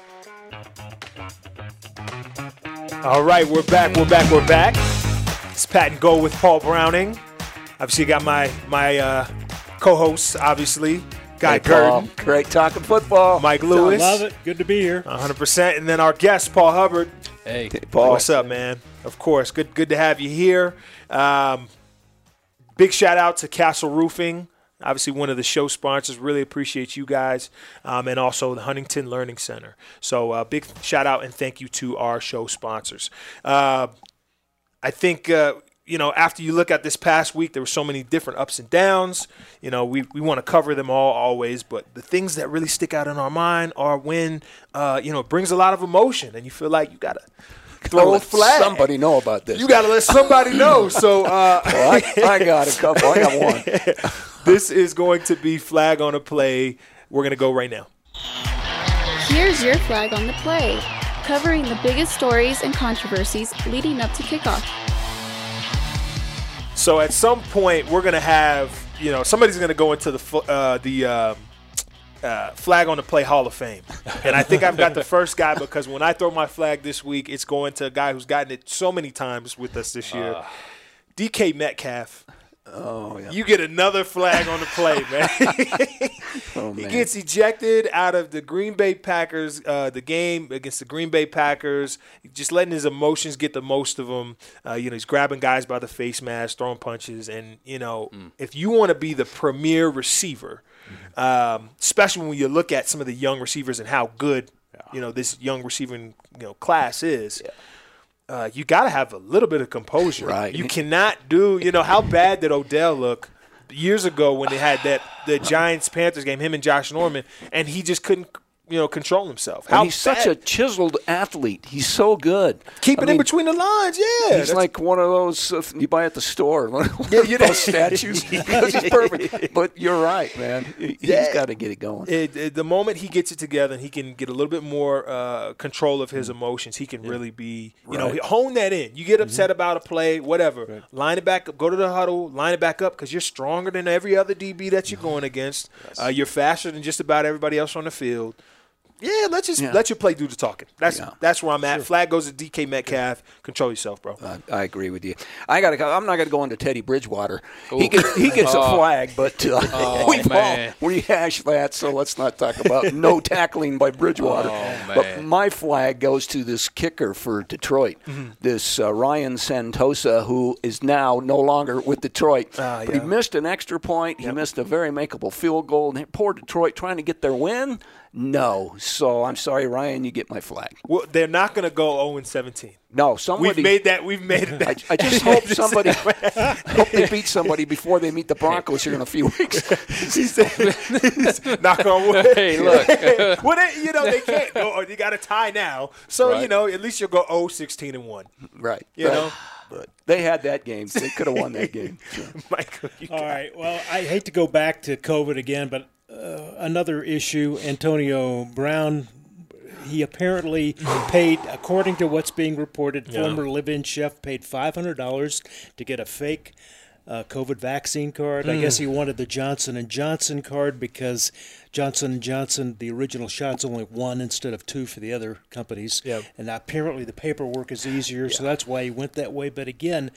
All right, we're back. It's Pat and Go with Paul Browning. Obviously, got my co-hosts, obviously. Guy Curtin. Great talking football. Mike Lewis. Love it. Good to be here. 100%. And then our guest, Paul Hubbard. Hey, Paul. What's up, man? Of course. Good to have you here. Big shout out to Castle Roofing. Obviously, one of the show sponsors. Really appreciate you guys. And also the Huntington Learning Center. So big shout out and thank you to our show sponsors. I think, after you look at this past week, there were so many different ups and downs. We want to cover them all always. But the things that really stick out in our mind are when, it brings a lot of emotion. And you feel like you got to throw a flag. Somebody know about this. You got to let somebody know. So I got a couple. I got one. This is going to be Flag on the Play. We're going to go right now. Here's your Flag on the Play, covering the biggest stories and controversies leading up to kickoff. So at some point, we're going to have, somebody's going to go into the Flag on the Play Hall of Fame. And I think I've got the first guy because when I throw my flag this week, it's going to a guy who's gotten it so many times with us this year. DK Metcalf. Oh, yeah. You get another flag on the play, man. He gets ejected out of the Green Bay Packers, the game against the Green Bay Packers, just letting his emotions get the most of him. He's grabbing guys by the face mask, throwing punches. And, if you want to be the premier receiver, especially when you look at some of the young receivers and how good, this young receiving, class is, you got to have a little bit of composure. Right. You cannot do, how bad did Odell look years ago when they had the Giants-Panthers game, him and Josh Norman, and he just couldn't, control himself. And he's such a chiseled athlete. He's so good. Keeping in between the lines, yeah. He's like one of those you buy at the store. Those statues. Because he's perfect. But you're right, man. He's got to get it going. The moment he gets it together and he can get a little bit more control of his emotions, he can really be, hone that in. You get upset about a play, whatever. Right. Line it back up. Go to the huddle. Line it back up because you're stronger than every other DB that you're going against. Yes. You're faster than just about everybody else on the field. Yeah, let your play do the talking. That's where I'm at. Sure. Flag goes to DK Metcalf. Control yourself, bro. I agree with you. I'm not going to go into Teddy Bridgewater. He gets a flag, but we hash that, so let's not talk about no tackling by Bridgewater. But my flag goes to this kicker for Detroit, this Ryan Santosa, who is now no longer with Detroit. But he missed an extra point. He missed a very makeable field goal. And poor Detroit trying to get their win. No. So I'm sorry, Ryan, you get my flag. Well, they're not going to go 0-17. No, somebody. We've made it. I just hope hope they beat somebody before they meet the Broncos here in a few weeks. He said, knock on wood. Hey, look. Well, they can't go. Or you got to tie now. So, right. At least you'll go 0-16-1. Right. But they had that game. They could have won that game. Sure. Michael, all right. Well, I hate to go back to COVID again, but another issue, Antonio Brown, he apparently paid, according to what's being reported, former live-in chef paid $500 to get a fake COVID vaccine card. I guess he wanted the Johnson & Johnson card because Johnson & Johnson, the original shot's only one instead of two for the other companies. Yep. And apparently the paperwork is easier, so that's why he went that way. But again,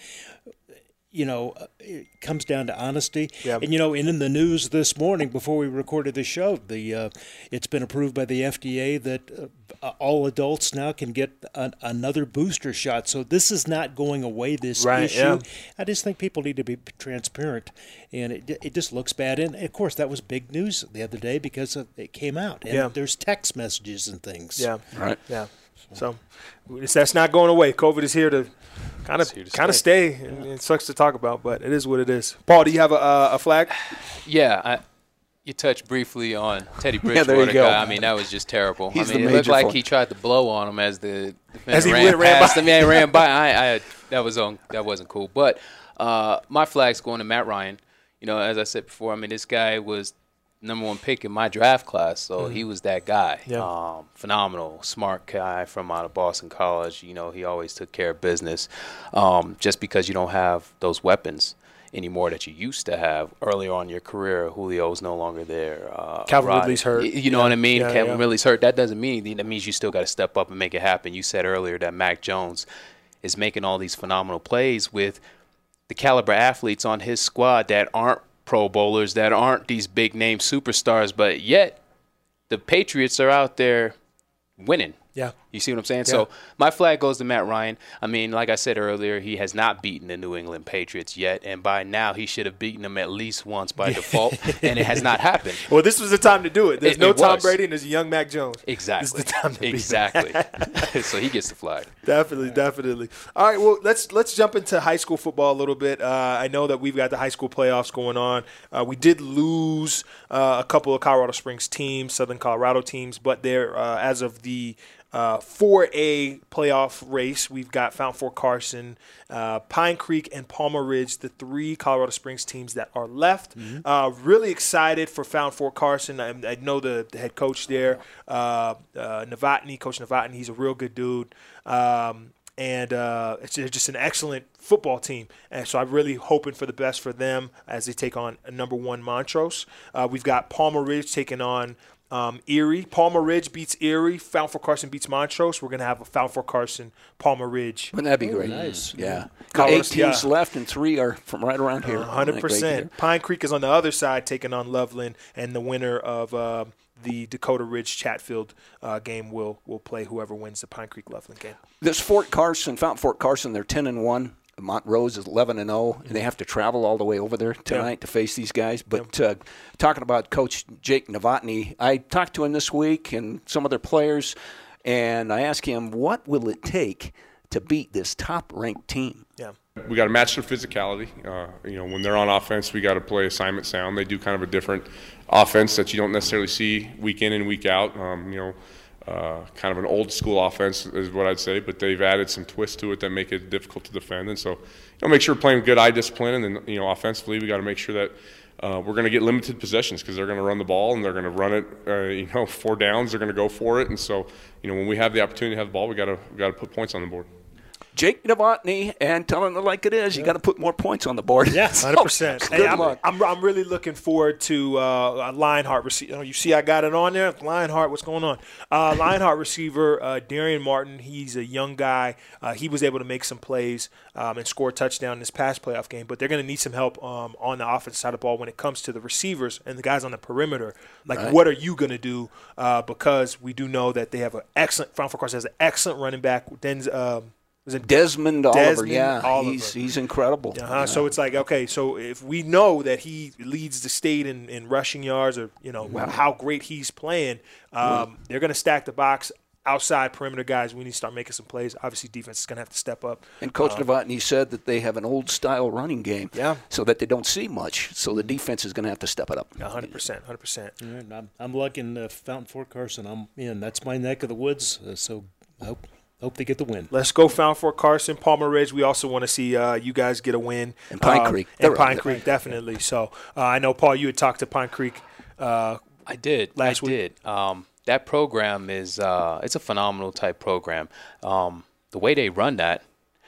it comes down to honesty. Yep. And, and in the news this morning before we recorded the show, it's been approved by the FDA that all adults now can get another booster shot. So this is not going away, this issue. Yeah. I just think people need to be transparent, and it just looks bad. And, of course, that was big news the other day because it came out. And there's text messages and things. Yeah. Right. Yeah. So that's not going away. COVID is here to kind of stay. And it sucks to talk about, but it is what it is. Paul, do you have a flag? Yeah, you touched briefly on Teddy Bridgewater. There you go. Guy. I mean, that was just terrible. It looked like he tried to blow on him as the defender ran past by. him. Yeah, he ran by. That wasn't cool. But my flag's going to Matt Ryan. As I said before, this guy was number one pick in my draft class, so he was that guy. Yeah. Phenomenal, smart guy from out of Boston College. He always took care of business. Just because you don't have those weapons anymore that you used to have earlier on in your career. Julio's no longer there. Calvin Ridley's hurt. You know what I mean? Calvin Ridley's hurt. That doesn't mean that means you still got to step up and make it happen. You said earlier that Mac Jones is making all these phenomenal plays with the caliber athletes on his squad that aren't Pro Bowlers, that aren't these big name superstars, but yet the Patriots are out there winning. Yeah. You see what I'm saying? Yeah. So my flag goes to Matt Ryan. I mean, like I said earlier, he has not beaten the New England Patriots yet, and by now he should have beaten them at least once by default, and it has not happened. Well, this was the time to do it. There's no Tom Brady and there's a young Mac Jones. Exactly. This is the time to exactly. So he gets the flag. Definitely. All right, well, let's jump into high school football a little bit. I know that we've got the high school playoffs going on. We did lose a couple of Colorado Springs teams, Southern Colorado teams, but they're as of the 4A playoff race, we've got Fountain Fort Carson, Pine Creek, and Palmer Ridge, the 3 Colorado Springs teams that are left. Really excited for Fountain Fort Carson. I know the head coach there, Novotny, Coach Novotny. He's a real good dude. And it's just an excellent football team. And so I'm really hoping for the best for them as they take on number 1 Montrose. We've got Palmer Ridge taking on Erie. Palmer Ridge beats Erie. Fountain Fort Carson beats Montrose. We're going to have a Fountain Fort Carson, Palmer Ridge. Wouldn't that be great? Nice. Yeah. Colorado, 8 teams left, and 3 are from right around here. 100%. Pine Creek is on the other side taking on Loveland, and the winner of the Dakota Ridge Chatfield game will play whoever wins the Pine Creek Loveland game. This Fountain Fort Carson, they're 10-1. Montrose is 11-0, and they have to travel all the way over there tonight to face these guys. But talking about Coach Jake Novotny, I talked to him this week and some other players, and I asked him, what will it take to beat this top-ranked team? Yeah. We got to match their physicality. When they're on offense, we got to play assignment sound. They do kind of a different offense that you don't necessarily see week in and week out. Kind of an old school offense is what I'd say, but they've added some twists to it that make it difficult to defend. And so, make sure we're playing good eye discipline, and then offensively we got to make sure that we're going to get limited possessions because they're going to run the ball and they're going to run it. 4 downs, they're going to go for it, and so when we have the opportunity to have the ball, we got to put points on the board. Jake Novotny, and telling it like it is, you got to put more points on the board. Yes, 100%. Good luck. I'm really looking forward to Lionheart receiver. You see, I got it on there. Lionheart, what's going on? Lionheart receiver Darian Martin. He's a young guy. He was able to make some plays and score a touchdown in this past playoff game. But they're going to need some help on the offensive side of the ball when it comes to the receivers and the guys on the perimeter. What are you going to do? Because we do know that they have an excellent. Fountain Fort Carson has an excellent running back. Was it Desmond Oliver? Oliver. He's incredible. So it's like, okay, so if we know that he leads the state in rushing yards, or how great he's playing, they're going to stack the box. Outside perimeter guys, we need to start making some plays. Obviously, defense is going to have to step up. And Coach Novotny said that they have an old-style running game, so that they don't see much. So the defense is going to have to step it up. 100%. Yeah, I'm liking Fountain Fort Carson. I'm in. That's my neck of the woods. So I hope they get the win. Let's go Fountain Fort Carson, Palmer Ridge. We also want to see you guys get a win. And Pine Creek. And Pine Creek, definitely. So I know, Paul, you had talked to Pine Creek I did. last week. That program is it's a phenomenal type program. The way they run that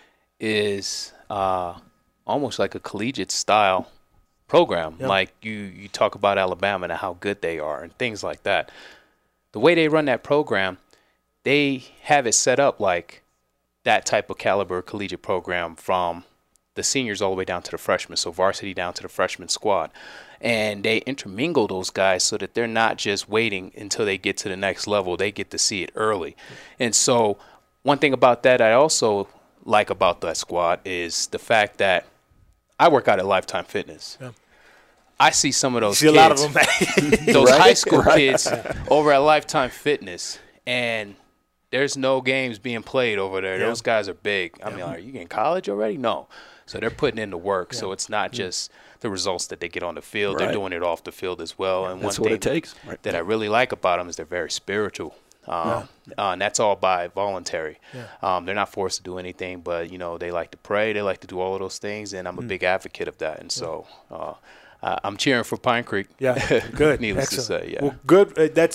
is almost like a collegiate style program. Yep. Like you talk about Alabama and how good they are and things like that. The way they run that program, they have it set up like that type of caliber collegiate program from the seniors all the way down to the freshmen, so varsity down to the freshman squad. And they intermingle those guys so that they're not just waiting until they get to the next level. They get to see it early. And so one thing about that I also like about that squad is the fact that I work out at Lifetime Fitness. Yeah. I see some of those kids, a lot of them. those high school kids over at Lifetime Fitness, and there's no games being played over there. Yeah. Those guys are big. I mean, are you in college already? No. So they're putting in the work. Yeah. So it's not just the results that they get on the field. Right. They're doing it off the field as well. Yeah, and that's one what thing it takes. Right. that I really like about them is they're very spiritual. And that's all by voluntary. Yeah. They're not forced to do anything, but, they like to pray. They like to do all of those things, and I'm a big advocate of that. And so I'm cheering for Pine Creek. Yeah, good. Needless to say, yeah. Well, good.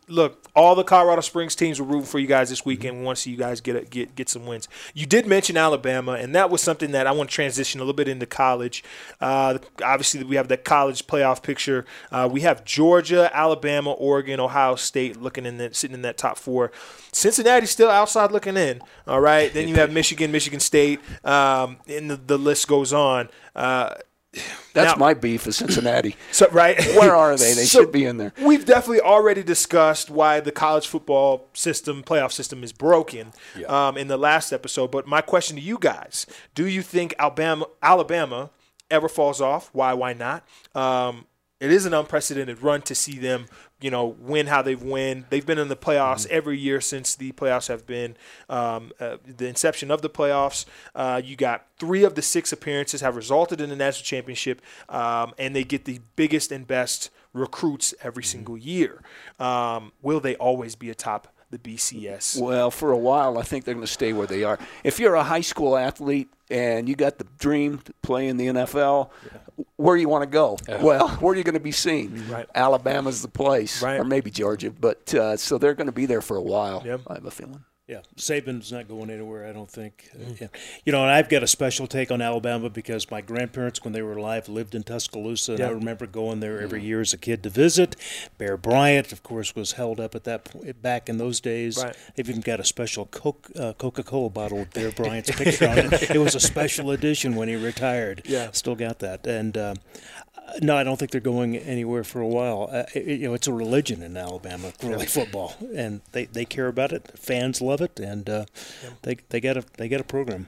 look, all the Colorado Springs teams were rooting for you guys this weekend. We want to see you guys get some wins. You did mention Alabama, and that was something that I want to transition a little bit into college. Obviously, we have that college playoff picture. We have Georgia, Alabama, Oregon, Ohio State sitting in that top 4. Cincinnati's still outside looking in. All right, then you have Michigan, Michigan State, and the list goes on. That's my beef is Cincinnati. So, right. Where are they? They should be in there. We've definitely already discussed why the college football system, playoff system, is broken in the last episode. But my question to you guys, do you think Alabama ever falls off? Why not? It is an unprecedented run to see them, win how they've won. They've been in the playoffs every year since the playoffs have been the inception of the playoffs. You got 3 of the 6 appearances have resulted in the national championship, and they get the biggest and best recruits every single year. Will they always be atop the BCS? Well, for a while, I think they're going to stay where they are. If you're a high school athlete and you got the dream to play in the NFL, where you want to go? Well, where are you going to be seen? Right. Alabama's the place, or maybe Georgia. But so they're going to be there for a while, I have a feeling. Yeah, Saban's not going anywhere, I don't think. And I've got a special take on Alabama because my grandparents, when they were alive, lived in Tuscaloosa, and I remember going there every year as a kid to visit. Bear Bryant, of course, was held up at that point back in those days. Right. They've even got a special Coca-Cola bottle with Bear Bryant's picture on it. It was a special edition when he retired. Yeah, still got that. And no, I don't think they're going anywhere for a while. It's a religion in Alabama, really, football, and they care about it. Fans love it, and they got a program.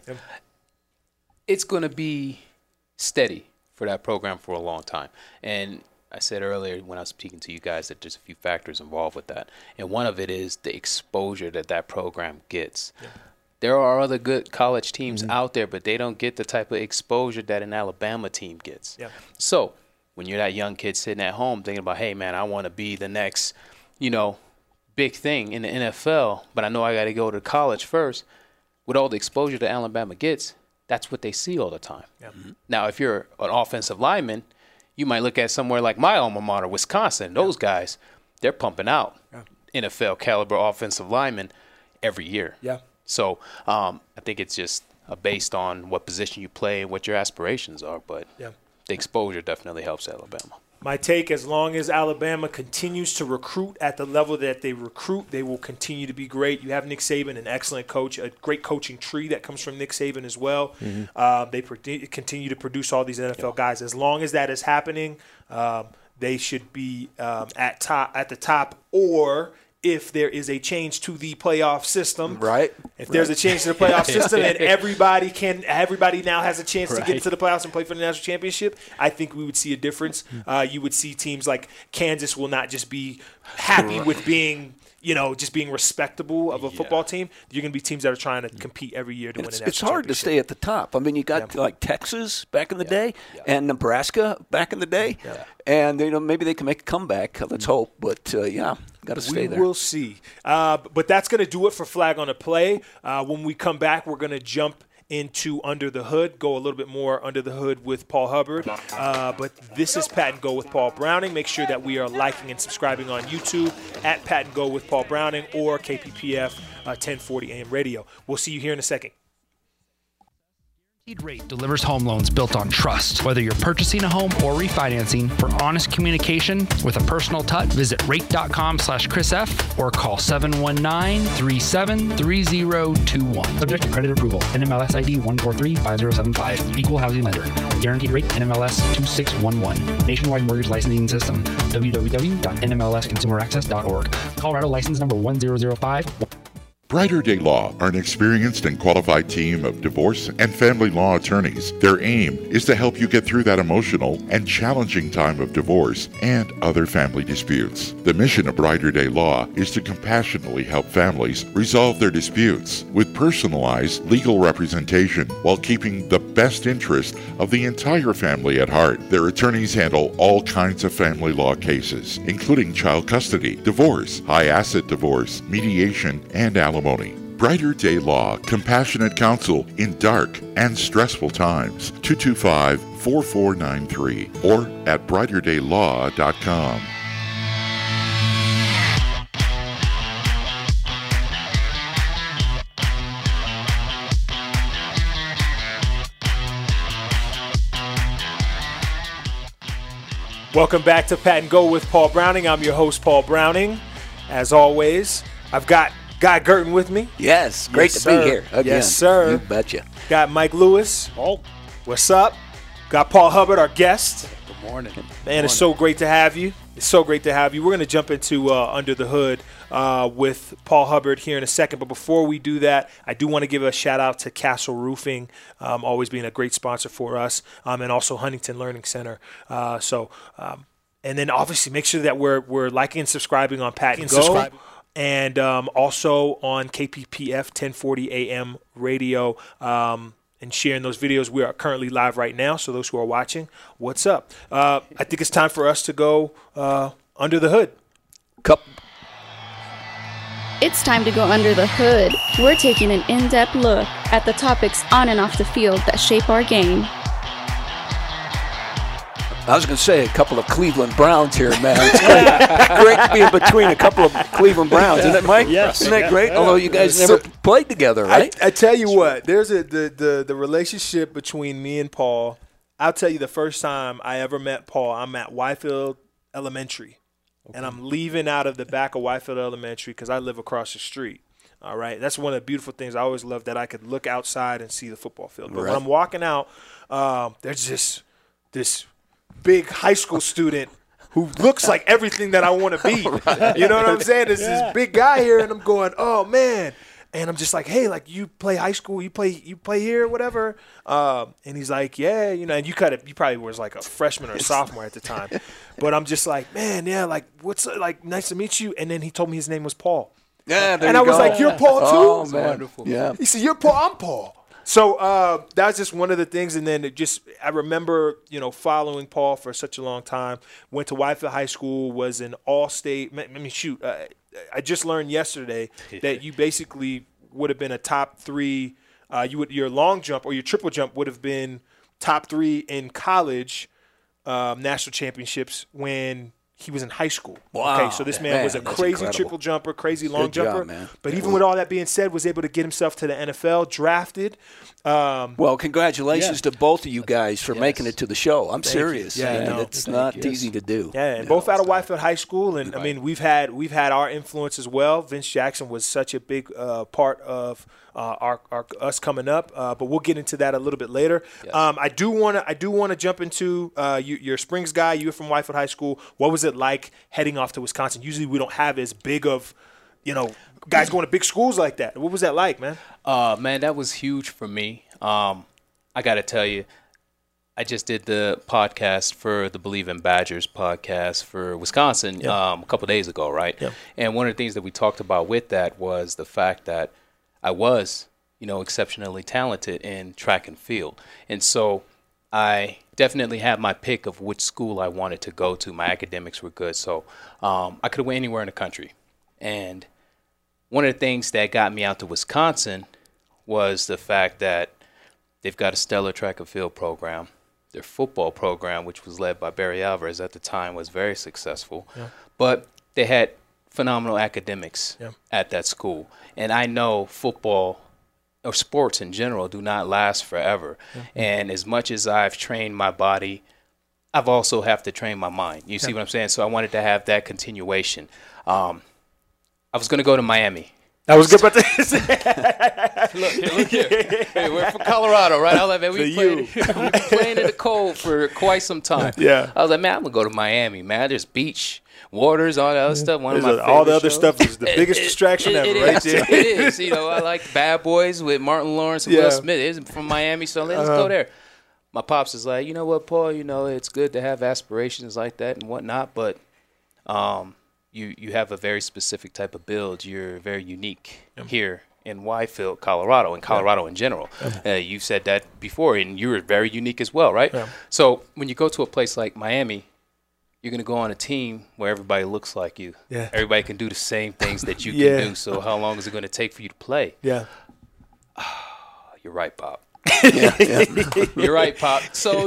It's going to be steady for that program for a long time. And I said earlier when I was speaking to you guys that there's a few factors involved with that, and one of it is the exposure that program gets. Yeah. There are other good college teams out there, but they don't get the type of exposure that an Alabama team gets. Yeah. So when you're that young kid sitting at home thinking about, hey, man, I want to be the next, big thing in the NFL, but I know I got to go to college first. With all the exposure that Alabama gets, that's what they see all the time. Yeah. Now, if you're an offensive lineman, you might look at somewhere like my alma mater, Wisconsin. Those guys, they're pumping out NFL caliber offensive linemen every year. Yeah. So I think it's just based on what position you play and what your aspirations are. But the exposure definitely helps Alabama. My take, as long as Alabama continues to recruit at the level that they recruit, they will continue to be great. You have Nick Saban, an excellent coach, a great coaching tree that comes from Nick Saban as well. They continue to produce all these NFL guys. As long as that is happening, they should be at the top, or if there is a change to the playoff system. Right. If there's a change to the playoff system and everybody now has a chance to get into the playoffs and play for the national championship, I think we would see a difference. You would see teams like Kansas will not just be happy with being, just being respectable of a football team. You're going to be teams that are trying to compete every year to win a national championship. It's hard to stay at the top. I mean, you got like Texas back in the day and Nebraska back in the day. Yeah. And, maybe they can make a comeback. Let's hope. But, got to stay there. We will see. But that's going to do it for Flag on the Play. When we come back, we're going to jump into Under the Hood, go a little bit more under the hood with Paul Hubbard. But this is Pat and Go with Paul Browning. Make sure that we are liking and subscribing on YouTube at Pat and Go with Paul Browning or KPPF 1040 AM radio. We'll see you here in a second. Guaranteed Rate delivers home loans built on trust. Whether you're purchasing a home or refinancing, for honest communication with a personal touch, visit rate.com/ChrisF or call 719-373021. Subject to credit approval. NMLS ID 1435075. Equal housing lender. Guaranteed Rate NMLS 2611. Nationwide mortgage licensing system. www.nmlsconsumeraccess.org. Colorado license number 1005. Brighter Day Law are an experienced and qualified team of divorce and family law attorneys. Their aim is to help you get through that emotional and challenging time of divorce and other family disputes. The mission of Brighter Day Law is to compassionately help families resolve their disputes with personalized legal representation while keeping the best interest of the entire family at heart. Their attorneys handle all kinds of family law cases, including child custody, divorce, high-asset divorce, mediation, and alimony. Brighter Day Law, compassionate counsel in dark and stressful times. 225-4493 or at brighterdaylaw.com. Welcome back to Pat and Go with Paul Browning. I'm your host, Paul Browning. As always, I've got Guy Gerton with me. Yes, great to be here again. Yes, sir. You betcha. Got Mike Lewis. Oh, what's up? Got Paul Hubbard, our guest. Good morning. Man, it's so great to have you. It's so great to have you. We're going to jump into Under the Hood with Paul Hubbard here in a second. But before we do that, I do want to give a shout-out to Castle Roofing, always being a great sponsor for us, and also Huntington Learning Center. And then obviously make sure that we're liking and subscribing on Pat and Go. And also on KPPF 1040 AM radio and sharing those videos. We are currently live right now, so those who are watching, what's up? I think it's time for us to go under the hood. It's time to go under the hood. We're taking an in-depth look at the topics on and off the field that shape our game. I was going to say a couple of Cleveland Browns here, man. It's great to be in between a couple of Cleveland Browns, isn't it, Mike? Yes. Isn't that great? Although you guys never played together, right? I tell you what, there's the relationship between me and Paul. I'll tell you the first time I ever met Paul, I'm at Whitefield Elementary. Okay. And I'm leaving out of the back of Whitefield Elementary because I live across the street. All right. That's one of the beautiful things. I always loved that I could look outside and see the football field. But when I'm walking out, there's just this big high school student who looks like everything that I want to be. Right. You know what I'm saying? There's this big guy here, and I'm going, oh, man. And I'm just like, hey, like, you play high school? You play here, whatever? And he's like, yeah, you know. And you probably was like a freshman or a sophomore at the time. But I'm just like, man, yeah, like, what's like, nice to meet you. And then he told me his name was Paul. Yeah, and I was like, you're Paul too? Oh, man. Wonderful. Yeah. He said, you're Paul, I'm Paul. So that was just one of the things. And then I remember, following Paul for such a long time. Went to Whitefield High School, was an all-state. I just learned yesterday that you basically would have been a top three. Your long jump or your triple jump would have been top three in college national championships when he was in high school. Wow. Okay, so this man was a crazy triple jumper, crazy long jumper. Man. But even with all that being said, was able to get himself to the NFL, drafted. Well, congratulations to both of you guys for making it to the show. I'm serious. Yeah, it's not easy to do. Yeah, and both out of Whitefield High School, and I mean we've had our influence as well. Vince Jackson was such a big part of us coming up, but we'll get into that a little bit later. Yes. I do want to jump into your Springs guy. You're from Whitefield High School. What was it like heading off to Wisconsin? Usually we don't have as big of guys going to big schools like that. What was that like, man? Man, that was huge for me. I got to tell you, I just did the podcast for the Believe in Badgers podcast for Wisconsin a couple days ago, right? Yeah. And one of the things that we talked about with that was the fact that I was, exceptionally talented in track and field. And so I definitely had my pick of which school I wanted to go to. My academics were good. So I could have went anywhere in the country. And one of the things that got me out to Wisconsin was the fact that they've got a stellar track and field program. Their football program, which was led by Barry Alvarez at the time, was very successful. Yeah. But they had phenomenal academics at that school. And I know football or sports in general do not last forever. Mm-hmm. And as much as I've trained my body, I've also have to train my mind. You see what I'm saying? So I wanted to have that continuation. I was going to go to Miami. I was about to say. Look here. Hey, we're from Colorado, right? I was like, man, we've been playing in the cold for quite some time. Yeah. I was like, man, I'm going to go to Miami, man. There's beach, waters, all that other stuff. One of my favorite all the other shows. Stuff is the biggest distraction ever, right there. It is. I like Bad Boys with Martin Lawrence and Will Smith. It's from Miami, so let's go there. My pops is like, you know what, Paul, it's good to have aspirations like that and whatnot, but you have a very specific type of build. You're very unique here in Whitefield, Colorado, and Colorado in general. You've said that before, and you're very unique as well, right? Yeah. So when you go to a place like Miami, you're going to go on a team where everybody looks like you. Yeah. Everybody can do the same things that you can do. So how long is it going to take for you to play? Yeah. You're right, Pop. You're right, Pop. So,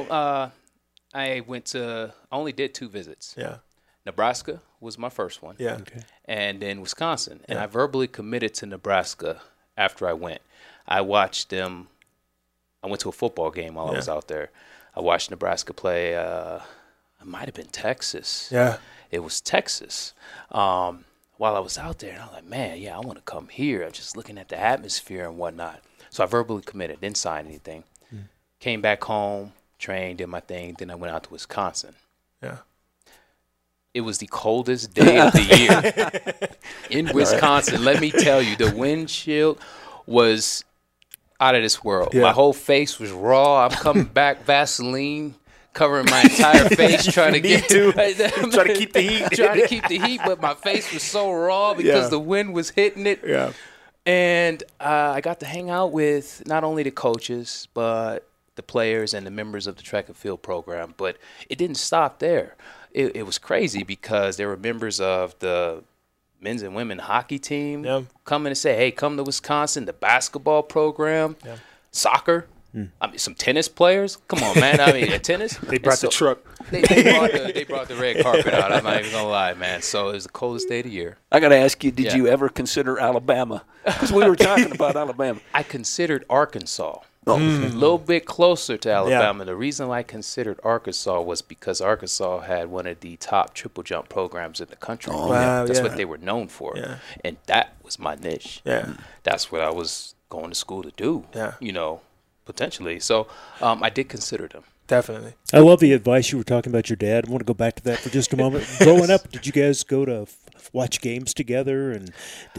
I only did 2 visits. Yeah. Nebraska was my first one. Yeah. Okay. And then Wisconsin. And I verbally committed to Nebraska after I went. I watched them. I went to a football game while I was out there. I watched Nebraska play. it might have been Texas. Yeah. It was Texas. While I was out there, and I was like, man, yeah, I want to come here. I'm just looking at the atmosphere and whatnot. So I verbally committed, didn't sign anything. Came back home, trained, did my thing. Then I went out to Wisconsin. Yeah. It was the coldest day of the year in Wisconsin. Let me tell you, the wind chill was out of this world. Yeah. My whole face was raw. I'm coming back, Vaseline covering my entire face, trying to get trying to keep the heat. Trying to keep the heat, but my face was so raw because the wind was hitting it. Yeah. And I got to hang out with not only the coaches, but the players and the members of the track and field program. But it didn't stop there. It was crazy because there were members of the men's and women hockey team coming and say, hey, come to Wisconsin, the basketball program, soccer. I mean, some tennis players. Come on, man. I mean, tennis. They brought the truck. They brought the red carpet out. I'm not even going to lie, man. So it was the coldest day of the year. I got to ask you, did you ever consider Alabama? Because we were talking about Alabama. I considered Arkansas. A little bit closer to Alabama. Yeah. The reason why I considered Arkansas was because Arkansas had one of the top triple jump programs in the country. That's what they were known for. Yeah. And that was my niche. Yeah. That's what I was going to school to do, potentially. So I did consider them. Definitely. I love the advice you were talking about your dad. I want to go back to that for just a moment. Growing up, did you guys go to watch games together, and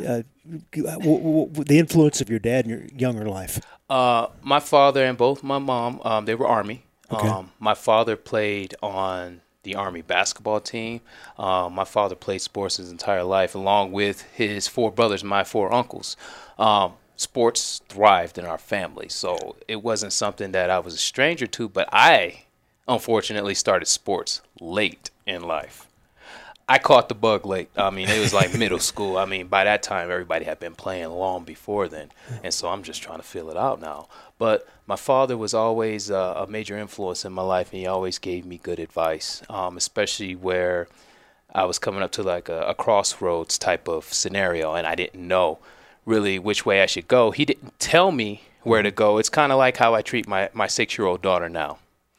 the influence of your dad in your younger life? My father and both my mom, they were Army. Okay. My father played on the Army basketball team. My father played sports his entire life, along with his 4 brothers, my 4 uncles. Sports thrived in our family, so it wasn't something that I was a stranger to, but I, unfortunately, started sports late in life. I caught the bug late. I mean, it was like middle school. I mean, by that time, everybody had been playing long before then, and so I'm just trying to feel it out now. But my father was always a major influence in my life, and he always gave me good advice, especially where I was coming up to like a crossroads type of scenario, and I didn't know really which way I should go. He didn't tell me where to go. It's kind of like how I treat my 6-year-old daughter now.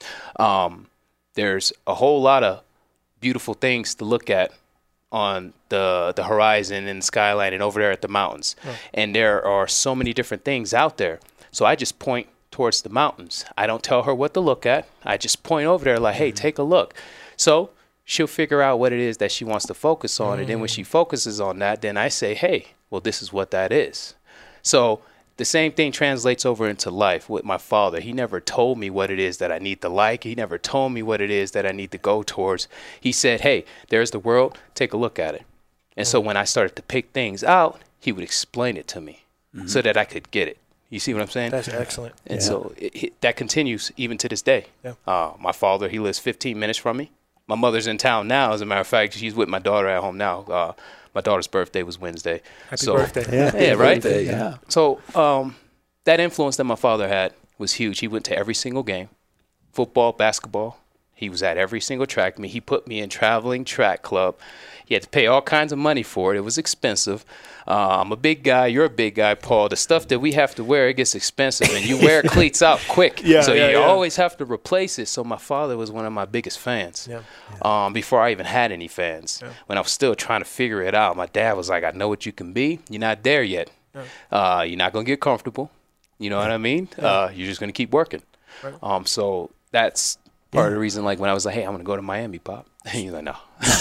There's a whole lot of beautiful things to look at on the horizon and the skyline and over there at the mountains. And there are so many different things out there. So I just point towards the mountains. I don't tell her what to look at. I just point over there like, hey, take a look. So she'll figure out what it is that she wants to focus on. And then when she focuses on that, then I say, hey, well, this is what that is. So the same thing translates over into life with my father. He never told me what it is that I need to like. He never told me what it is that I need to go towards. He said, hey, there's the world. Take a look at it. And so when I started to pick things out, he would explain it to me so that I could get it. You see what I'm saying? That's excellent. And so that continues even to this day. Yeah. My father, he lives 15 minutes from me. My mother's in town now. As a matter of fact, she's with my daughter at home now. My daughter's birthday was Wednesday. Happy birthday. Yeah, right? Birthday, yeah. So that influence that my father had was huge. He went to every single game, football, basketball. He was at every single track meet. He put me in traveling track club. He had to pay all kinds of money for it. It was expensive. I'm a big guy. You're a big guy, Paul. The stuff that we have to wear, it gets expensive, and you wear cleats out quick. So you always have to replace it. So my father was one of my biggest fans before I even had any fans. When I was still trying to figure it out, my dad was like, I know what you can be. You're not there yet. You're not going to get comfortable. You know what I mean? You're just going to keep working. So that's part of the reason, like when I was like, hey, I'm going to go to Miami, Pop. And he's like, no.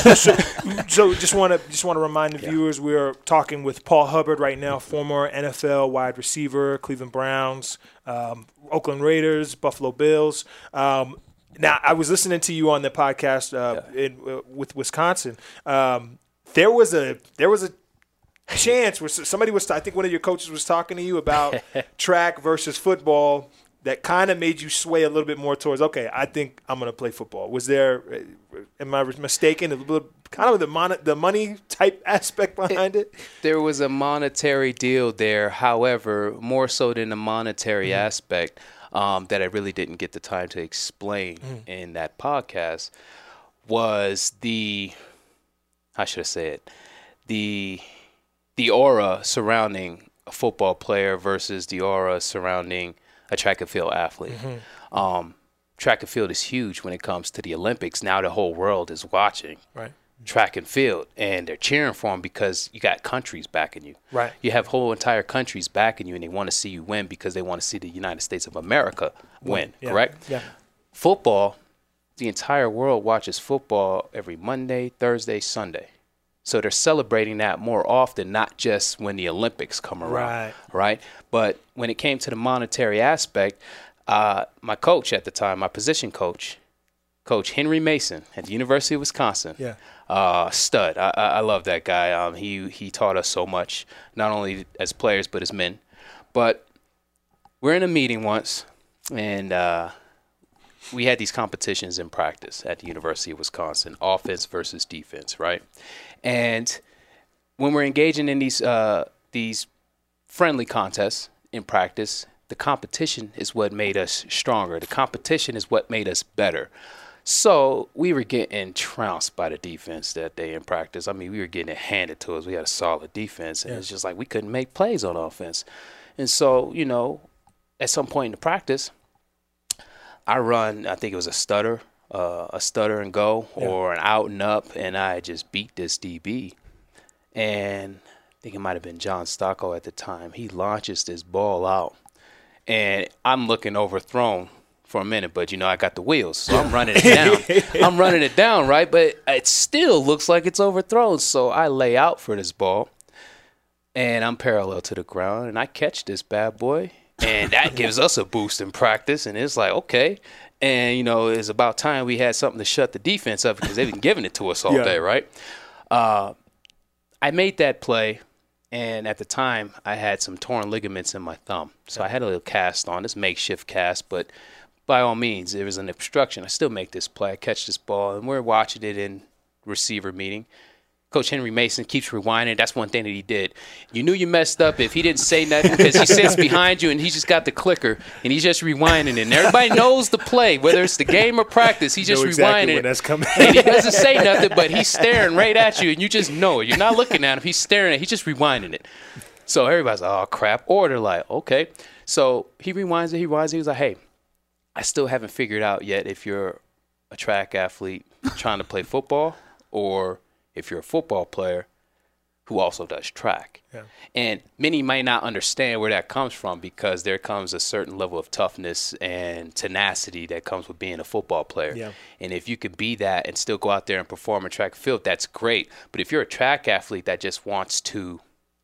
So just want to remind the viewers, we're talking with Paul Hubbard right now, former NFL wide receiver, Cleveland Browns, Oakland Raiders, Buffalo Bills. Now, I was listening to you on the podcast with Wisconsin. There was a chance where somebody was, I think one of your coaches was talking to you about track versus football. That kind of made you sway a little bit more towards, okay, I think I'm going to play football. Was there, am I mistaken, a little kind of the money type aspect behind it? There was a monetary deal there. However, more so than the monetary aspect that I really didn't get the time to explain in that podcast was how should I say it, the aura surrounding a football player versus the aura surrounding a track and field athlete. track and field is huge when it comes to the Olympics. Now the whole world is watching track and field, and they're cheering for them because you got countries backing you. Right. You have whole entire countries backing you, and they want to see you win because they want to see the United States of America win, correct? Yeah. Football, the entire world watches football every Monday, Thursday, Sunday. So they're celebrating that more often, not just when the Olympics come around, right? But when it came to the monetary aspect, my coach at the time, my position coach, Coach Henry Mason at the University of Wisconsin, stud. I love that guy. He taught us so much, not only as players but as men. But we're in a meeting once, and we had these competitions in practice at the University of Wisconsin, offense versus defense, right? And when we're engaging in these friendly contests in practice, the competition is what made us stronger. The competition is what made us better. So we were getting trounced by the defense that day in practice. I mean, we were getting it handed to us. We had a solid defense, and it's just like we couldn't make plays on offense. And so, you know, at some point in the practice, I run, I think it was a stutter and go or an out and up, and I just beat this DB. And I think it might have been John Stocco at the time. He launches this ball out, and I'm looking overthrown for a minute, but, you know, I got the wheels, so I'm running it down. I'm running it down, right? But it still looks like it's overthrown, so I lay out for this ball, and I'm parallel to the ground, and I catch this bad boy, and that gives us a boost in practice, and it's like, okay. And, you know, it's about time we had something to shut the defense up because they've been giving it to us all day, right? I made that play, and at the time, I had some torn ligaments in my thumb. So I had a little cast on, this makeshift cast, but by all means, there was an obstruction. I still make this play. I catch this ball, and we're watching it in receiver meeting. Coach Henry Mason keeps rewinding. That's one thing that he did. You knew you messed up if he didn't say nothing because he sits behind you and he just got the clicker and he's just rewinding it. And everybody knows the play, whether it's the game or practice. He's just rewinding it. That's coming. And he doesn't say nothing, but he's staring right at you, and you just know it. You're not looking at him. He's staring at it. He's just rewinding it. So everybody's like, oh, crap. Or they're like, okay. So he rewinds it. He was like, hey, I still haven't figured out yet if you're a track athlete trying to play football or if you're a football player who also does track. Yeah. And many might not understand where that comes from because there comes a certain level of toughness and tenacity that comes with being a football player. Yeah. And if you could be that and still go out there and perform in track and field, that's great. But if you're a track athlete that just wants to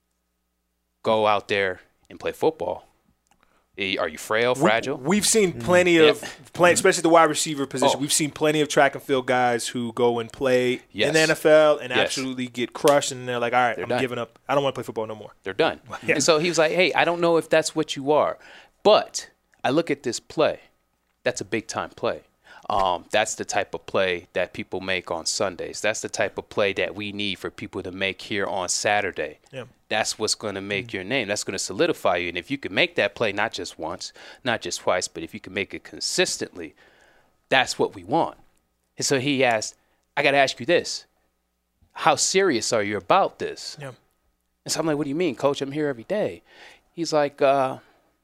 go out there and play football, are you frail, fragile? We've seen plenty of, especially the wide receiver position, we've seen plenty of track and field guys who go and play in the NFL and absolutely get crushed, and they're like, all right, I'm giving up. I don't want to play football no more. They're done. And so he was like, hey, I don't know if that's what you are, but I look at this play. That's a big-time play. That's the type of play that people make on Sundays. That's the type of play that we need for people to make here on Saturday. Yeah. That's what's going to make your name. That's going to solidify you. And if you can make that play not just once, not just twice, but if you can make it consistently, that's what we want. And so he asked, I got to ask you this. How serious are you about this? Yeah. And so I'm like, what do you mean, Coach? I'm here every day. He's like, how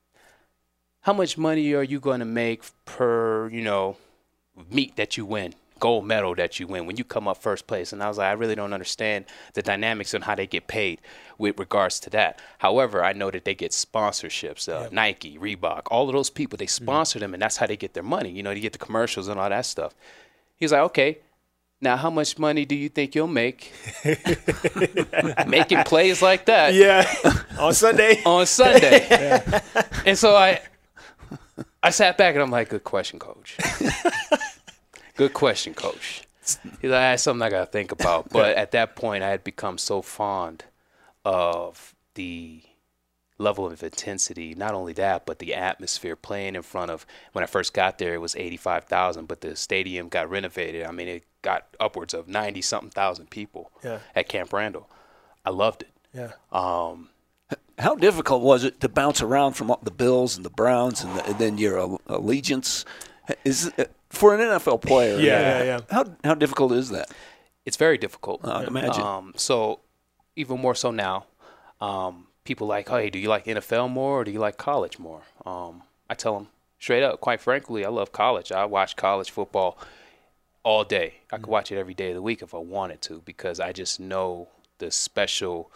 much money are you going to make per, meet that you win, gold medal that you win when you come up first place? And I was like, I really don't understand the dynamics on how they get paid with regards to that. However, I know that they get sponsorships, Nike, Reebok, all of those people, they sponsor them, and that's how they get their money. They get the commercials and all that stuff. He's like, okay, now how much money do you think you'll make making plays like that? Yeah, on Sunday. On Sunday. Yeah. And so I sat back and I'm like, good question, Coach. Good question, Coach. He's like, that's something I got to think about. But at that point, I had become so fond of the level of intensity. Not only that, but the atmosphere playing in front of, when I first got there, it was 85,000, but the stadium got renovated. I mean, it got upwards of 90-something thousand people at Camp Randall. I loved it. Yeah. How difficult was it to bounce around from the Bills and the Browns and then your allegiance? Is for an NFL player? Yeah. How difficult is that? It's very difficult. I'd imagine. So even more so now, people like, hey, do you like NFL more or do you like college more? I tell them Straight up. Quite frankly, I love college. I watch college football all day. I could watch it every day of the week if I wanted to, because I just know the special,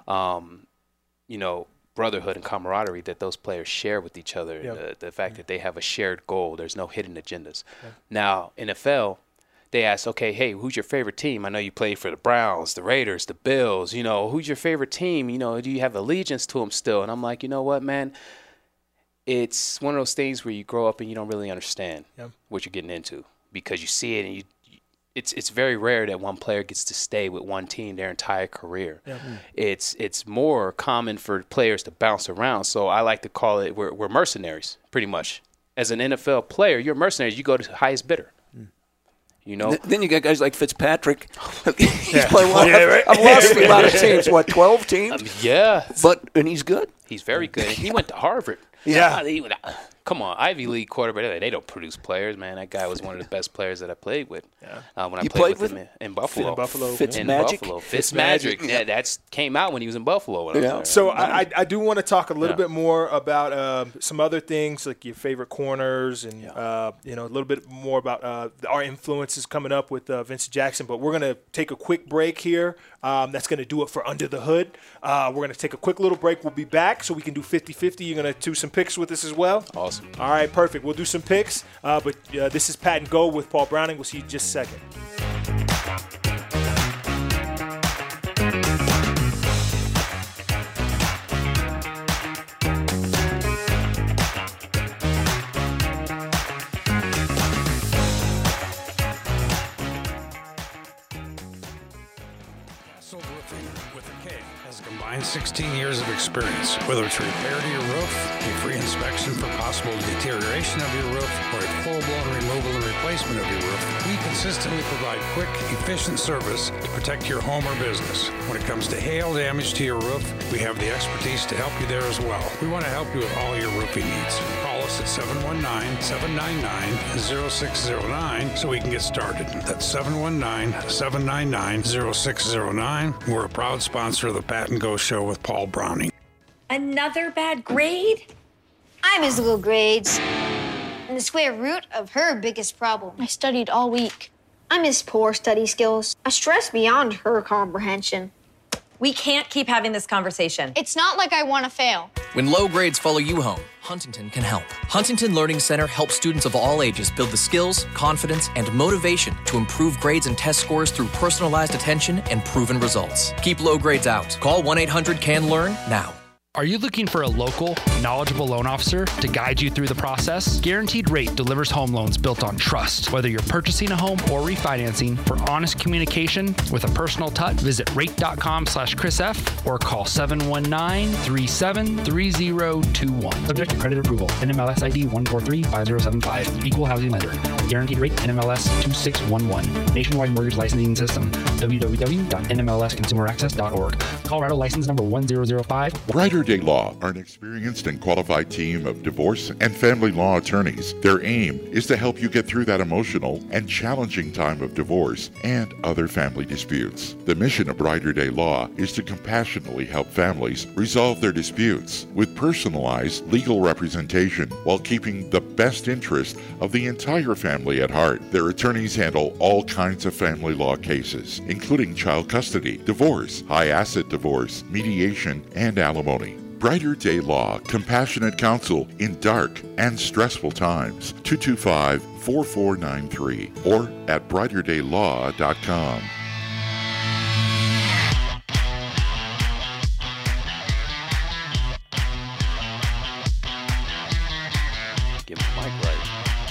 brotherhood and camaraderie that those players share with each other. Yep. The fact that they have a shared goal. There's no hidden agendas. Yep. Now, NFL, they ask, okay, hey, who's your favorite team? I know you played for the Browns, the Raiders, the Bills. Who's your favorite team? Do you have allegiance to them still? And I'm like, you know what, man? It's one of those things where you grow up and you don't really understand what you're getting into, because you see it and it's very rare that one player gets to stay with one team their entire career. Yep. It's more common for players to bounce around. So I like to call it we're mercenaries, pretty much. As an NFL player, you're mercenaries. You go to the highest bidder. Then you got guys like Fitzpatrick. He's played I've lost a lot of teams. 12 teams? Yeah. And he's good. He's very good. He went to Harvard. Yeah. Come on, Ivy League quarterback. They don't produce players, man. That guy was one of the best players that I played with. Yeah. When I played with him in Buffalo. Fitzmagic. Yeah, that came out when he was in Buffalo. So I do want to talk a little bit more about some other things, like your favorite corners, and a little bit more about our influences coming up with Vincent Jackson. But we're going to take a quick break here. That's going to do it for Under the Hood. We're going to take a quick little break. We'll be back so we can do 50-50. You're going to do some picks with us as well? Awesome. All right, perfect. We'll do some picks. But this is Pat and Go with Paul Browning. We'll see you in just a second. With a K has a combined 16 years of experience. Whether it's repair to your roof, a free inspection for possible deterioration of your roof, or a full-blown removal and replacement of your roof, we consistently provide quick, efficient service to protect your home or business. When it comes to hail damage to your roof, we have the expertise to help you there as well. We want to help you with all your roofing needs. Call us at 719-799-0609 so we can get started. That's 719-799-0609. We're a proud sponsor of the Pat and Go Show with Paul Browning. Another bad grade? I miss little grades. And the square root of her biggest problem. I studied all week. I miss poor study skills. I stress beyond her comprehension. We can't keep having this conversation. It's not like I want to fail. When low grades follow you home, Huntington can help. Huntington Learning Center helps students of all ages build the skills, confidence, and motivation to improve grades and test scores through personalized attention and proven results. Keep low grades out. Call 1-800-CAN-LEARN now. Are you looking for a local, knowledgeable loan officer to guide you through the process? Guaranteed Rate delivers home loans built on trust. Whether you're purchasing a home or refinancing, for honest communication with a personal touch, visit rate.com/ChrisF or call 719-373021. Subject to credit approval. NMLS ID 1435075. Equal housing lender. Guaranteed Rate NMLS 2611. Nationwide mortgage licensing system. www.nmlsconsumeraccess.org. Colorado license number 1005. Brighter Day Law are an experienced and qualified team of divorce and family law attorneys. Their aim is to help you get through that emotional and challenging time of divorce and other family disputes. The mission of Brighter Day Law is to compassionately help families resolve their disputes with personalized legal representation while keeping the best interest of the entire family at heart. Their attorneys handle all kinds of family law cases, including child custody, divorce, high asset divorce, mediation, and alimony. Brighter Day Law, compassionate counsel in dark and stressful times. 225-4493 or at brighterdaylaw.com. Get my mic right.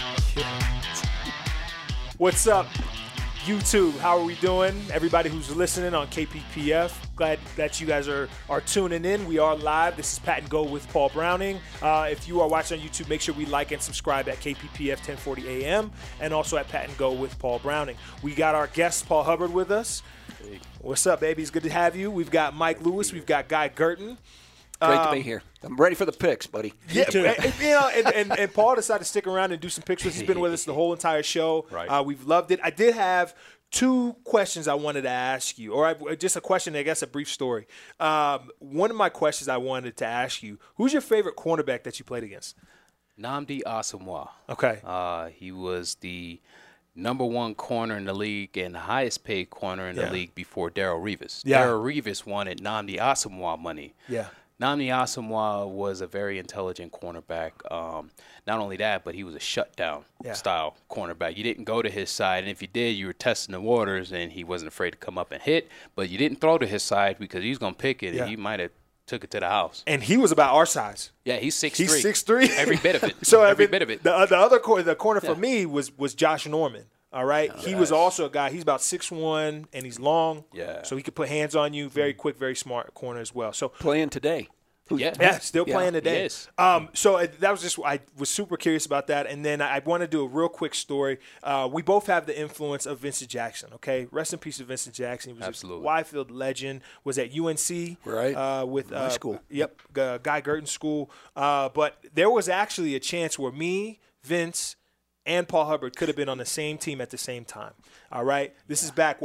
What's up, YouTube? How are we doing? Everybody who's listening on KPPF, glad that you guys are tuning in. We are live. This is Pat and Go with Paul Browning. If you are watching on YouTube, make sure we like and subscribe at KPPF 1040 AM and also at Pat and Go with Paul Browning. We got our guest, Paul Hubbard, with us. Hey. What's up, baby? It's good to have you. We've got Mike Lewis. We've got Guy Gerton. Great to be here. I'm ready for the picks, buddy. Yeah, and Paul decided to stick around and do some picks with us. He's been with us the whole entire show. Right. We've loved it. I did have two questions I wanted to ask you, or just a question, I guess a brief story. One of my questions I wanted to ask you, who's your favorite cornerback that you played against? Nnamdi Asomugha. Okay. He was the #1 corner in the league and the highest paid corner in the league before Darrelle Revis. Yeah. Darrelle Revis wanted Nnamdi Asomugha money. Yeah. Nnamdi Asomugha was a very intelligent cornerback. Not only that, but he was a shutdown style cornerback. You didn't go to his side, and if you did, you were testing the waters, and he wasn't afraid to come up and hit. But you didn't throw to his side because he was going to pick it, and he might have took it to the house. And he was about our size. Yeah, he's 6'3". He's 6'3". Every bit of it. So every bit of it. The corner for me was Josh Norman. All right. He was also a guy. He's about 6'1", and he's long. Yeah. So he could put hands on you. Very quick, very smart corner as well. So playing today. Yeah, still playing today. Yes. So that was just, I was super curious about that. And then I want to do a real quick story. We both have the influence of Vincent Jackson, okay? Rest in peace to Vincent Jackson. He was Absolutely. a Wyfield legend, was at UNC. Right. With high school. Yep, Guy Gerton School. But there was actually a chance where me, Vince, and Paul Hubbard could have been on the same team at the same time. All right? This is back,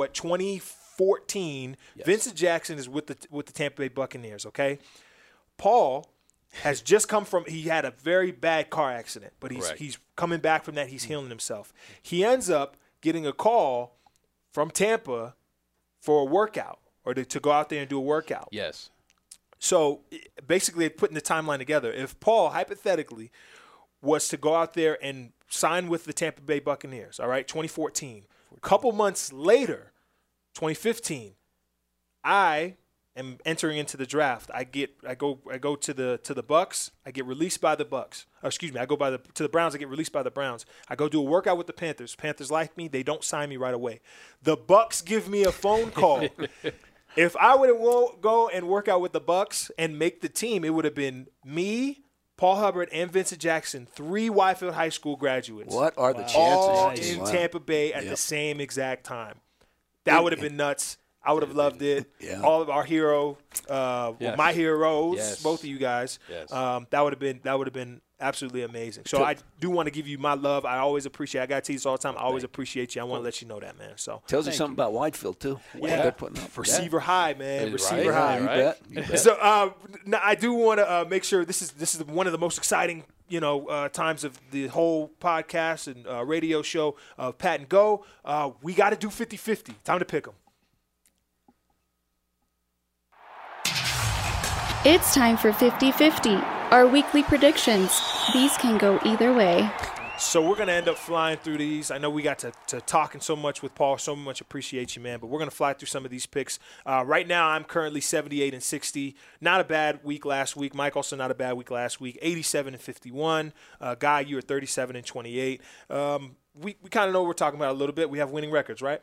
2014. Yes. Vincent Jackson is with the Tampa Bay Buccaneers, okay? Paul has just come from – he had a very bad car accident, but he's coming back from that. He's healing himself. He ends up getting a call from Tampa for a workout or to go out there and do a workout. Yes. So basically putting the timeline together, if Paul hypothetically was to go out there and sign with the Tampa Bay Buccaneers, all right, 2014. A couple months later, 2015, I – am entering into the draft. I go to the Bucks. I get released by the Bucks. I go to the Browns. I get released by the Browns. I go do a workout with the Panthers. Panthers like me. They don't sign me right away. The Bucks give me a phone call. If I would have go and work out with the Bucks and make the team, it would have been me, Paul Hubbard, and Vincent Jackson, 3 Wyfield High School graduates. What are the chances? All in Tampa Bay at the same exact time. That would have been nuts. I would have loved it. Yeah. All of our my heroes, both of you guys. Yes. That would have been absolutely amazing. So I do want to give you my love. I always appreciate. I got to tell you this all the time. I always appreciate you. I want to let you know that, man. So tells you something about Whitefield too. Yeah, they're putting up. Receiver high, man. Receiver high. Right. You bet. So now I do want to make sure this is one of the most exciting times of the whole podcast and radio show of Pat and Go. We got to do 50-50. Time to pick them. It's time for 50-50, our weekly predictions. These can go either way. So we're going to end up flying through these. I know we got to talking so much with Paul. So much appreciate you, man. But we're going to fly through some of these picks. Right now, I'm currently 78-60. Not a bad week last week. Mike also not a bad week last week. 87-51. Guy, you were 37-28. We kind of know what we're talking about a little bit. We have winning records, right?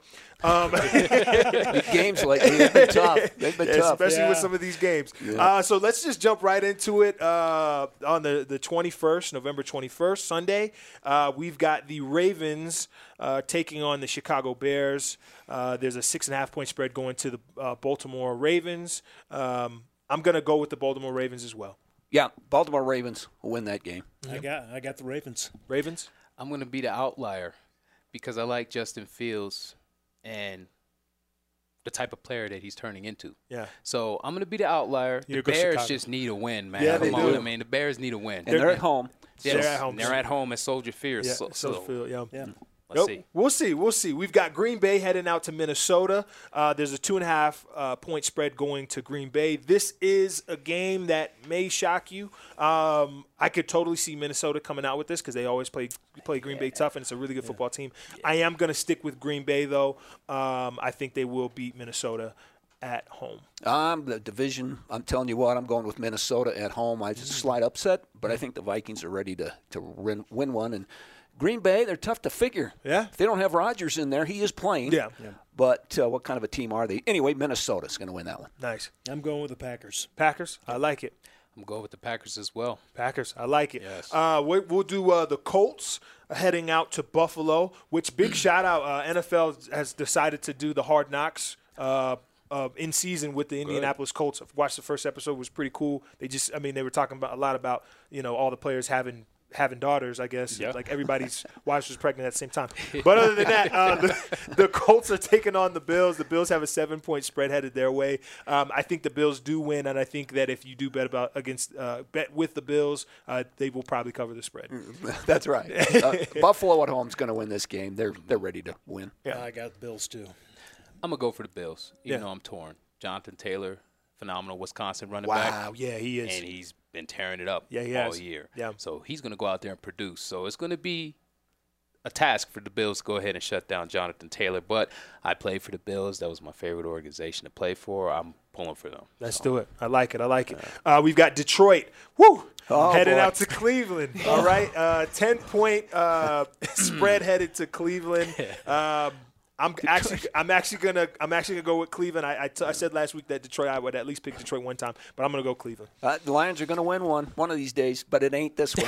Games like they've been tough. They've been tough. Especially with some of these games. Yeah. So let's just jump right into it. On the 21st, November 21st, Sunday, we've got the Ravens taking on the Chicago Bears. There's a 6.5-point spread going to the Baltimore Ravens. I'm going to go with the Baltimore Ravens as well. Yeah, Baltimore Ravens will win that game. I got the Ravens. Ravens? I'm going to be the outlier because I like Justin Fields and the type of player that he's turning into. Yeah. So I'm going to be the outlier. The Bears just need a win, man. Yeah, they do. I mean, the Bears need a win. And they're at home. Yes, they're at home. They're at home at Soldier Field. Yeah, Soldier Field, yeah. Let's see. We'll see. We've got Green Bay heading out to Minnesota. There's a 2.5 point spread going to Green Bay. This is a game that may shock you. I could totally see Minnesota coming out with this because they always play Green Bay tough, and it's a really good football team. Yeah. I am going to stick with Green Bay, though. I think they will beat Minnesota at home. The division, I'm telling you what, I'm going with Minnesota at home. I just slight upset, but I think the Vikings are ready to win one. And Green Bay, they're tough to figure. Yeah. If they don't have Rodgers in there, he is playing. Yeah. But what kind of a team are they? Anyway, Minnesota's going to win that one. Nice. I'm going with the Packers. Packers? I like it. I'm going with the Packers as well. Packers. I like it. Yes. We'll do the Colts heading out to Buffalo, which big shout out. NFL has decided to do the Hard Knocks in season with the Indianapolis Colts. I've watched the first episode. It was pretty cool. They were talking about a lot about, all the players having having daughters, I guess. Yeah. Like everybody's wife was pregnant at the same time. But other than that, the Colts are taking on the Bills. The Bills have a 7-point spread headed their way. I think the Bills do win, and I think that if you do bet with the Bills, they will probably cover the spread. That's right. Buffalo at home is going to win this game. They're ready to win. Yeah, I got the Bills too. I'm gonna go for the Bills, even though I'm torn. Jonathan Taylor, phenomenal Wisconsin running back. Wow, yeah, he is, and he's been tearing it up all year. Yeah. So he's going to go out there and produce. So it's going to be a task for the Bills to go ahead and shut down Jonathan Taylor. But I played for the Bills. That was my favorite organization to play for. I'm pulling for them. Let's do it. I like it. We've got Detroit. Heading out to Cleveland. All right. 10-point spread headed to Cleveland. I'm actually gonna go with Cleveland. I said last week that Detroit, I would at least pick Detroit one time, but I'm gonna go Cleveland. The Lions are gonna win one of these days, but it ain't this one.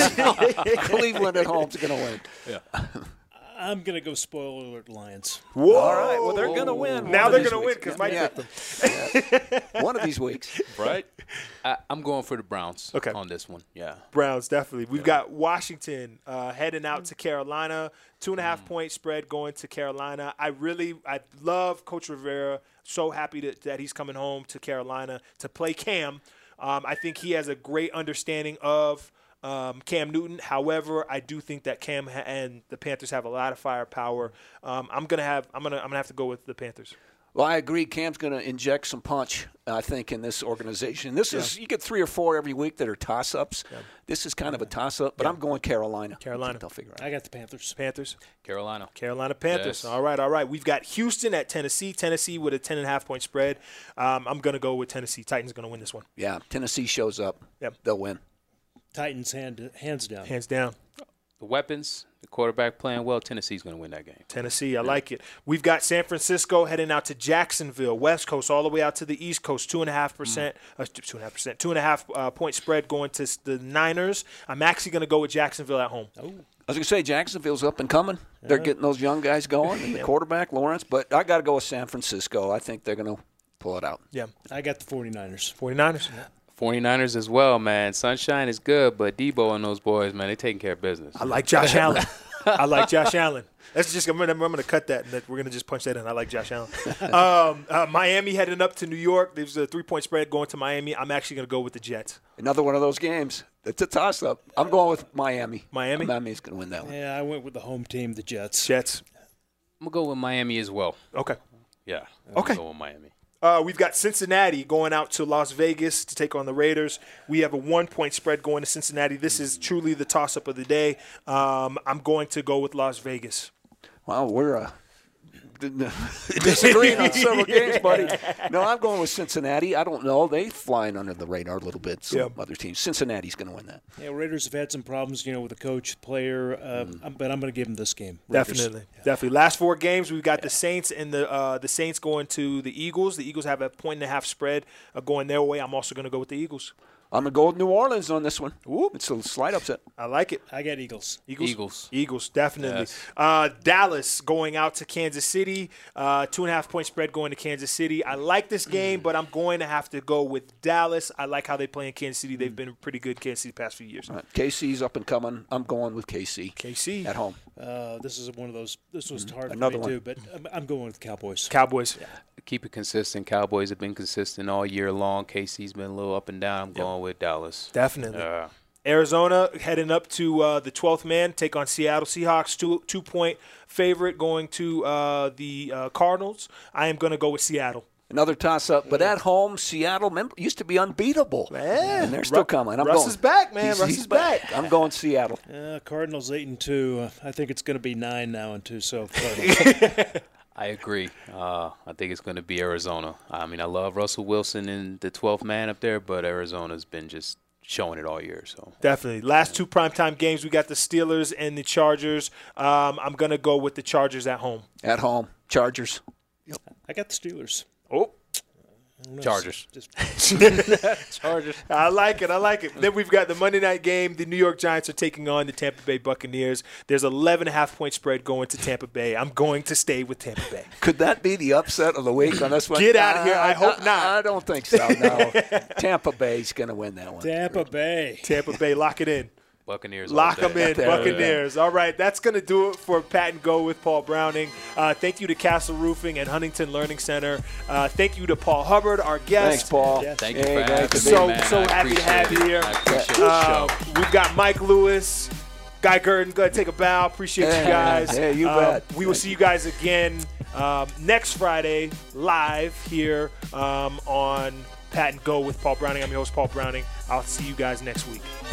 Cleveland at home is gonna win. Yeah. I'm gonna go spoiler alert Lions. Whoa! All right, well they're gonna win. Now they're gonna win because Mike picked them. One of these weeks, right? I'm going for the Browns on this one. Yeah, Browns definitely. We've got Washington heading out to Carolina. 2.5-point spread going to Carolina. I love Coach Rivera. So happy that he's coming home to Carolina to play Cam. I think he has a great understanding of Cam Newton. However, I do think that Cam and the Panthers have a lot of firepower. I'm gonna have to go with the Panthers. Well, I agree. Cam's going to inject some punch, I think, in this organization. This is you get 3 or 4 every week that are toss-ups. Yeah. This is kind of a toss-up, but I'm going Carolina. They'll figure it out. I got the Panthers. Carolina Panthers. Yes. All right. We've got Houston at Tennessee. Tennessee with a 10.5-point spread. I'm going to go with Tennessee. Titans going to win this one. Yeah, Tennessee shows up. Yep. They'll win. Titans hands down. Hands down. The weapons, the quarterback playing well, Tennessee's going to win that game. Tennessee, I like it. We've got San Francisco heading out to Jacksonville, West Coast, all the way out to the East Coast, 2.5 point spread going to the Niners. I'm actually going to go with Jacksonville at home. Oh. I was going to say Jacksonville's up and coming. They're getting those young guys going, and the quarterback, Lawrence. But I got to go with San Francisco. I think they're going to pull it out. Yeah. I got the 49ers. 49ers? Yeah. 49ers as well, man. Sunshine is good, but Debo and those boys, man, they taking care of business. I like Josh Allen. That's just I'm gonna cut that, and we're gonna just punch that in. I like Josh Allen. Miami heading up to New York. There's a 3-point spread going to Miami. I'm actually gonna go with the Jets. Another one of those games. It's a toss-up. I'm going with Miami. Miami's gonna win that one. Yeah, I went with the home team, the Jets. I'm gonna go with Miami as well. Okay. Yeah. Okay. I'm gonna go with Miami. We've got Cincinnati going out to Las Vegas to take on the Raiders. We have a 1-point spread going to Cincinnati. This is truly the toss-up of the day. I'm going to go with Las Vegas. Wow, we're disagreeing on several games, buddy. No, I'm going with Cincinnati. I don't know. They flying under the radar a little bit. Some other teams. Cincinnati's going to win that. Yeah, Raiders have had some problems, with the coach, player, but I'm going to give them this game. Raiders. Definitely. Last 4 games, we've got the Saints and the Saints going to the Eagles. The Eagles have a 1.5 spread going their way. I'm also going to go with the Eagles. I'm going to go with New Orleans on this one. Ooh. It's a slight upset. I like it. I got Eagles. Eagles, definitely. Yes. Dallas going out to Kansas City. 2.5-point spread going to Kansas City. I like this game, but I'm going to have to go with Dallas. I like how they play in Kansas City. They've been pretty good, Kansas City, the past few years. Right. KC's up and coming. I'm going with KC. KC. At home. This is one of those. This was hard for me, too, but I'm going with Cowboys. Yeah. Keep it consistent. Cowboys have been consistent all year long. KC's been a little up and down. I'm going with Dallas. Definitely. Arizona heading up to the 12th man, take on Seattle Seahawks. 2-point favorite going to the Cardinals. I am going to go with Seattle. Another toss-up, but at home, Seattle used to be unbeatable. Man, and they're still coming. Russ is back, man. Russ is back. I'm going Seattle. Cardinals 8-2. I think it's going to be 9-2. So Cardinals. I agree. I think it's going to be Arizona. I mean, I love Russell Wilson in the 12th man up there, but Arizona's been just showing it all year. So definitely. Last 2 primetime games, we got the Steelers and the Chargers. I'm going to go with the Chargers at home. At home. Chargers. Yep. I got the Steelers. Oh. Chargers. Chargers. I like it. Then we've got the Monday night game. The New York Giants are taking on the Tampa Bay Buccaneers. There's 11.5-point spread going to Tampa Bay. I'm going to stay with Tampa Bay. Could that be the upset of the week on this one? Get out of here. I hope not. I don't think so, no. Tampa Bay's going to win that one. Tampa Bay. Lock it in. Buccaneers. Lock them in, Buccaneers. All right, that's going to do it for Pat and Go with Paul Browning. Thank you to Castle Roofing and Huntington Learning Center. Thank you to Paul Hubbard, our guest. Thanks, Paul. Yes. Thank you for having me, So happy to have you here. I appreciate the show. We've got Mike Lewis, Guy Gurdon. Go ahead and take a bow. Appreciate you guys. Yeah, you bet. We will see you guys again next Friday live here on Pat and Go with Paul Browning. I'm your host, Paul Browning. I'll see you guys next week.